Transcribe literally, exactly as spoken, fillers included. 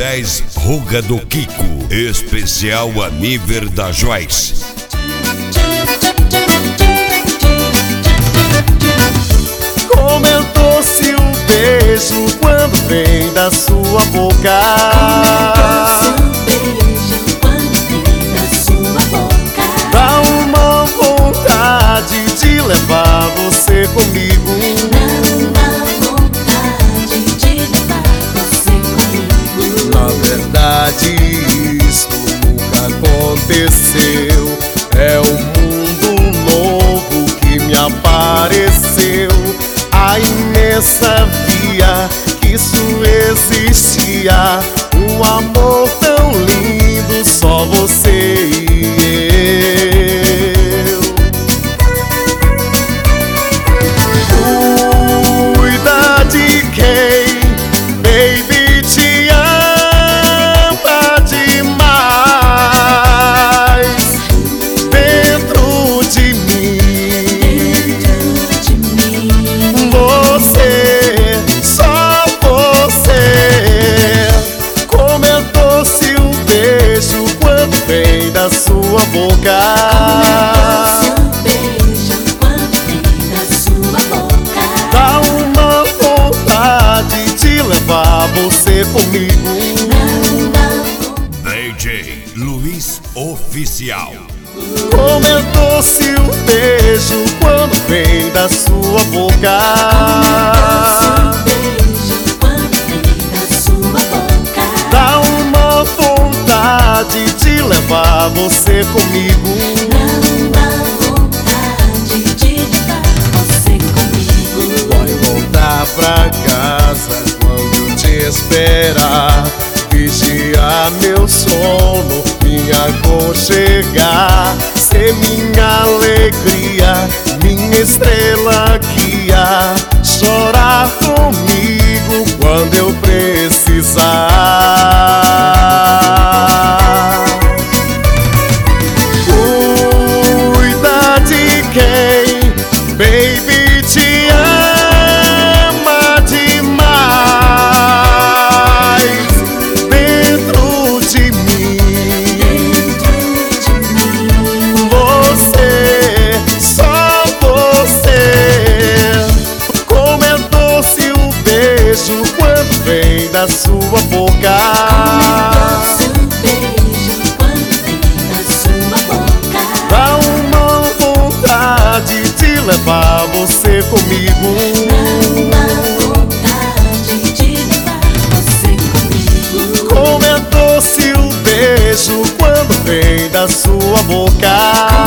dez Ruga do Kiko, especial a nível da Joyce. Como eu doce o beijo quando vem da sua boca. Dá uma vontade de levar você comigo. Na verdade isso nunca aconteceu. É um mundo novo que me apareceu. A imensa via que isso existia. Um amor tão lindo, só você e eu. Cuida de quem, baby, te ama demais. Dentro de mim, você, só você. Como é doce o beijo quando vem da sua boca. Dá uma vontade de levar você comigo. D J Luiz Oficial. Como é doce o beijo quando vem da sua boca. Dá uma vontade de levar você comigo. Pode voltar pra casa quando te esperar. Vigiar meu sono, me aconchegar. Ser minha alegria, minha estrela guia. Chorar comigo quando eu precisar. Cuida de quem, baby, te ama demais. Dentro de mim, você, só você. Como é doce o beijo quando vem da sua boca. Dá uma vontade de levar você comigo. Como é doce o beijo quando vem da sua boca.